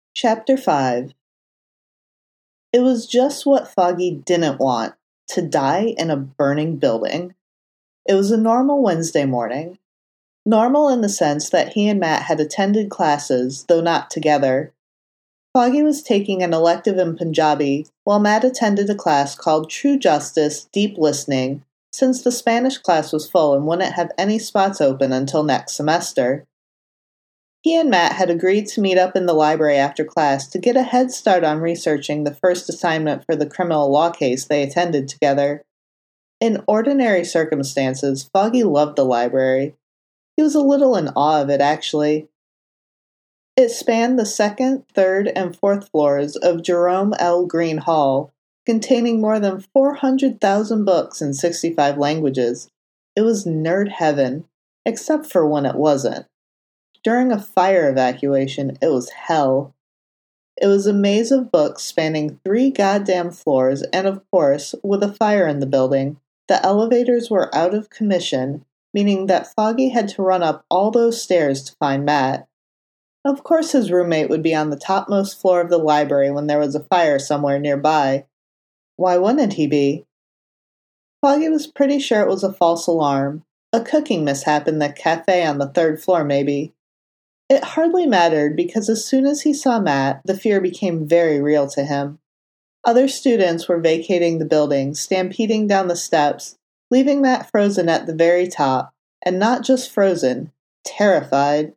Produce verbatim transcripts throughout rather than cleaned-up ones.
Chapter five. It was just what Foggy didn't want, to die in a burning building. It was a normal Wednesday morning. Normal in the sense that he and Matt had attended classes, though not together. Foggy was taking an elective in Punjabi, while Matt attended a class called True Justice Deep Listening, since the Spanish class was full and wouldn't have any spots open until next semester. He and Matt had agreed to meet up in the library after class to get a head start on researching the first assignment for the criminal law case they attended together. In ordinary circumstances, Foggy loved the library. He was a little in awe of it, actually. It spanned the second, third, and fourth floors of Jerome L. Green Hall, containing more than four hundred thousand books in sixty-five languages. It was nerd heaven, except for when it wasn't. During a fire evacuation, it was hell. It was a maze of books spanning three goddamn floors, and of course, with a fire in the building, the elevators were out of commission, meaning that Foggy had to run up all those stairs to find Matt. Of course his roommate would be on the topmost floor of the library when there was a fire somewhere nearby. Why wouldn't he be? Foggy was pretty sure it was a false alarm, a cooking mishap in the cafe on the third floor maybe. It hardly mattered because as soon as he saw Matt, the fear became very real to him. Other students were vacating the building, stampeding down the steps, leaving Matt frozen at the very top, and not just frozen, terrified.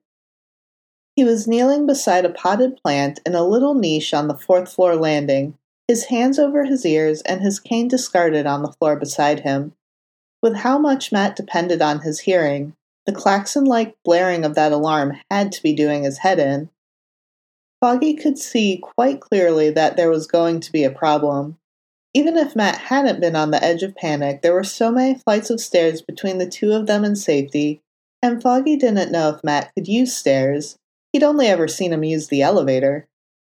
He was kneeling beside a potted plant in a little niche on the fourth floor landing, his hands over his ears and his cane discarded on the floor beside him. With how much Matt depended on his hearing, the klaxon-like blaring of that alarm had to be doing his head in. Foggy could see quite clearly that there was going to be a problem. Even if Matt hadn't been on the edge of panic, there were so many flights of stairs between the two of them in safety, and Foggy didn't know if Matt could use stairs. He'd only ever seen him use the elevator.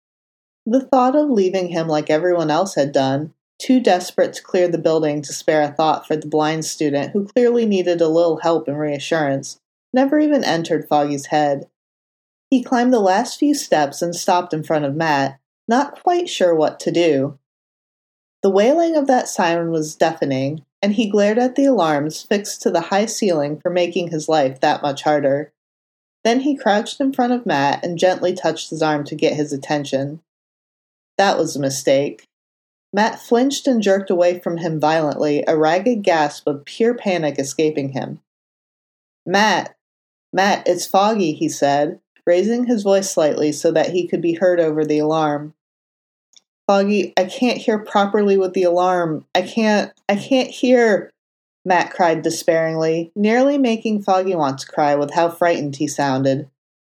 The thought of leaving him like everyone else had done, too desperate to clear the building to spare a thought for the blind student who clearly needed a little help and reassurance, never even entered Foggy's head. He climbed the last few steps and stopped in front of Matt, not quite sure what to do. The wailing of that siren was deafening, and he glared at the alarms fixed to the high ceiling for making his life that much harder. Then he crouched in front of Matt and gently touched his arm to get his attention. That was a mistake. Matt flinched and jerked away from him violently, a ragged gasp of pure panic escaping him. Matt! Matt, it's Foggy, he said, raising his voice slightly so that he could be heard over the alarm. Foggy, I can't hear properly with the alarm. I can't, I can't hear, Matt cried despairingly, nearly making Foggy want to cry with how frightened he sounded.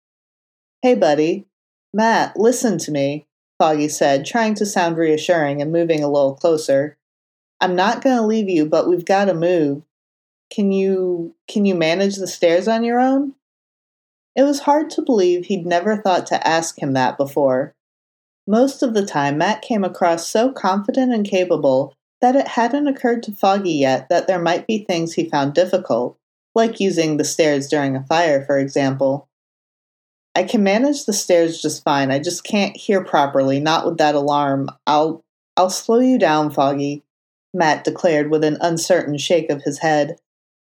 Hey, buddy. Matt, listen to me, Foggy said, trying to sound reassuring and moving a little closer. I'm not going to leave you, but we've got to move. Can you, can you manage the stairs on your own? It was hard to believe he'd never thought to ask him that before. Most of the time, Matt came across so confident and capable that it hadn't occurred to Foggy yet that there might be things he found difficult, like using the stairs during a fire, for example. I can manage the stairs just fine, I just can't hear properly, not with that alarm. I'll, I'll slow you down, Foggy, Matt declared with an uncertain shake of his head.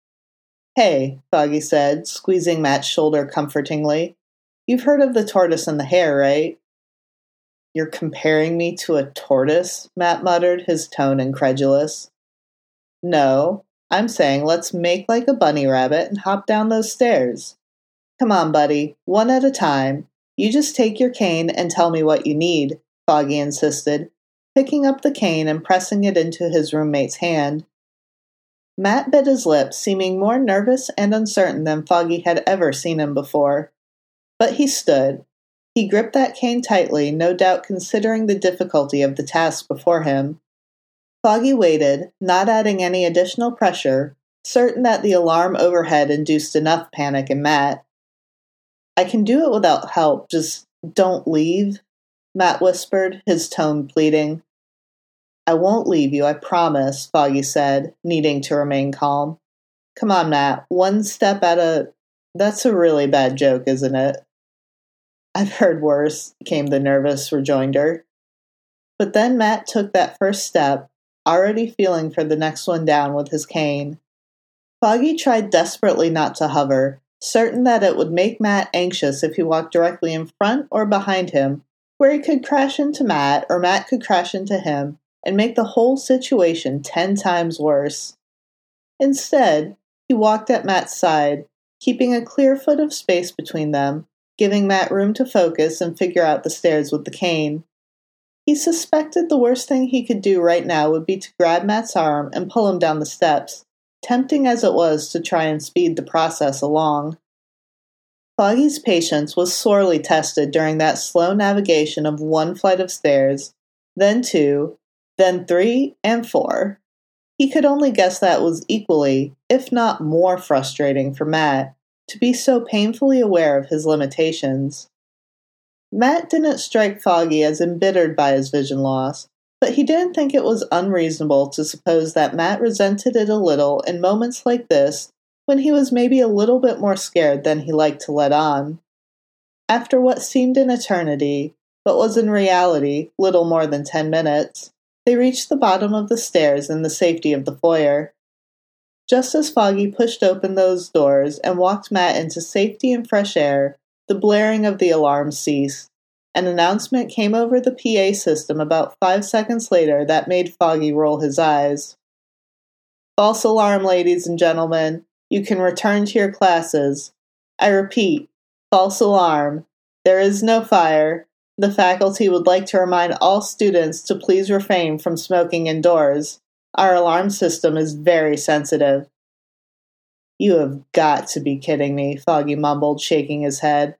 Hey, Foggy said, squeezing Matt's shoulder comfortingly. You've heard of the tortoise and the hare, right? You're comparing me to a tortoise? Matt muttered, his tone incredulous. No, I'm saying let's make like a bunny rabbit and hop down those stairs. Come on, buddy, one at a time. You just take your cane and tell me what you need, Foggy insisted, picking up the cane and pressing it into his roommate's hand. Matt bit his lip, seeming more nervous and uncertain than Foggy had ever seen him before. But he stood. He gripped that cane tightly, no doubt considering the difficulty of the task before him. Foggy waited, not adding any additional pressure, certain that the alarm overhead induced enough panic in Matt. I can do it without help, just don't leave, Matt whispered, his tone pleading. I won't leave you, I promise, Foggy said, needing to remain calm. Come on, Matt, one step at a... That's a really bad joke, isn't it? "I've heard worse," came the nervous rejoinder. But then Matt took that first step, already feeling for the next one down with his cane. Foggy tried desperately not to hover, certain that it would make Matt anxious if he walked directly in front or behind him, where he could crash into Matt or Matt could crash into him and make the whole situation ten times worse. Instead, he walked at Matt's side, keeping a clear foot of space between them, giving Matt room to focus and figure out the stairs with the cane. He suspected the worst thing he could do right now would be to grab Matt's arm and pull him down the steps, tempting as it was to try and speed the process along. Foggy's patience was sorely tested during that slow navigation of one flight of stairs, then two, then three, and four. He could only guess that was equally, if not more frustrating for Matt, to be so painfully aware of his limitations. Matt didn't strike Foggy as embittered by his vision loss, but he didn't think it was unreasonable to suppose that Matt resented it a little in moments like this, when he was maybe a little bit more scared than he liked to let on. After what seemed an eternity, but was in reality little more than ten minutes, they reached the bottom of the stairs in the safety of the foyer. Just as Foggy pushed open those doors and walked Matt into safety and fresh air, the blaring of the alarm ceased. An announcement came over the P A system about five seconds later that made Foggy roll his eyes. "False alarm, ladies and gentlemen. You can return to your classes. I repeat, false alarm. There is no fire. The faculty would like to remind all students to please refrain from smoking indoors. Our alarm system is very sensitive." "You have got to be kidding me," Foggy mumbled, shaking his head.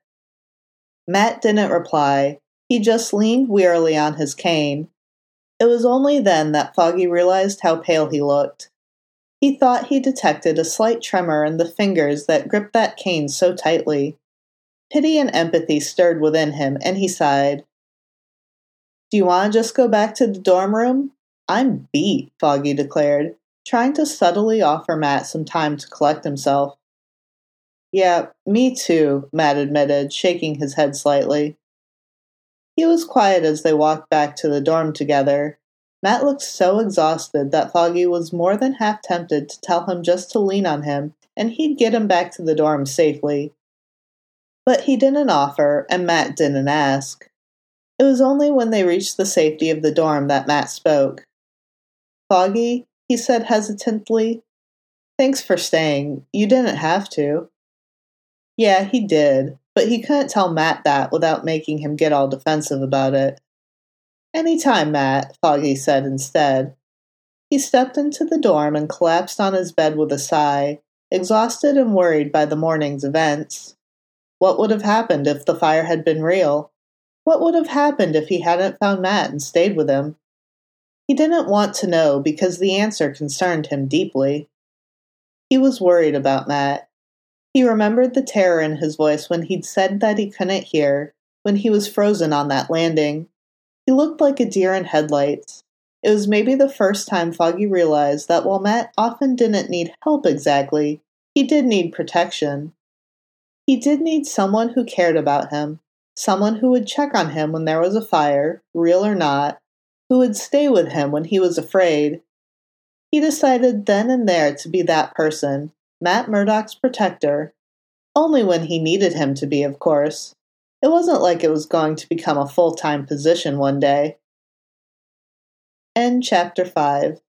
Matt didn't reply. He just leaned wearily on his cane. It was only then that Foggy realized how pale he looked. He thought he detected a slight tremor in the fingers that gripped that cane so tightly. Pity and empathy stirred within him, and he sighed. "Do you want to just go back to the dorm room? I'm beat," Foggy declared, trying to subtly offer Matt some time to collect himself. "Yeah, me too," Matt admitted, shaking his head slightly. He was quiet as they walked back to the dorm together. Matt looked so exhausted that Foggy was more than half tempted to tell him just to lean on him and he'd get him back to the dorm safely. But he didn't offer, and Matt didn't ask. It was only when they reached the safety of the dorm that Matt spoke. "Foggy," he said hesitantly, "thanks for staying. You didn't have to." Yeah, he did, but he couldn't tell Matt that without making him get all defensive about it. "Anytime, Matt," Foggy said instead. He stepped into the dorm and collapsed on his bed with a sigh, exhausted and worried by the morning's events. What would have happened if the fire had been real? What would have happened if he hadn't found Matt and stayed with him? He didn't want to know because the answer concerned him deeply. He was worried about Matt. He remembered the terror in his voice when he'd said that he couldn't hear, when he was frozen on that landing. He looked like a deer in headlights. It was maybe the first time Foggy realized that while Matt often didn't need help exactly, he did need protection. He did need someone who cared about him, someone who would check on him when there was a fire, real or not, who would stay with him when he was afraid. He decided then and there to be that person, Matt Murdock's protector, only when he needed him to be, of course. It wasn't like it was going to become a full-time position one day. End chapter five.